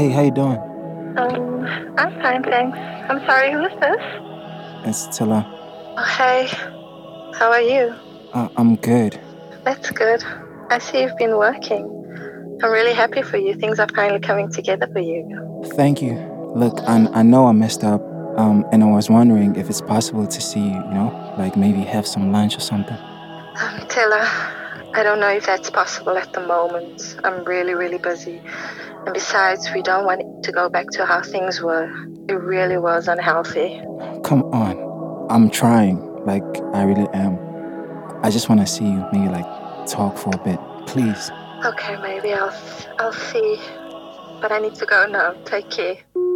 Hey, how you doing? I'm fine, thanks. I'm sorry, who is this? It's Tilla. Oh, hey, how are you? I'm good. That's good. I see you've been working. I'm really happy for you. Things are finally coming together for you. Thank you. Look, I know I messed up, and I was wondering if it's possible to see you, like maybe have some lunch or something. Taylor, I don't know if that's possible at the moment. I'm really, really busy. And besides, we don't want to go back to how things were. It really was unhealthy. Come on. I'm trying. Like, I really am. I just want to see you, maybe like talk for a bit. Please. Okay, maybe I'll see. But I need to go now. Take care.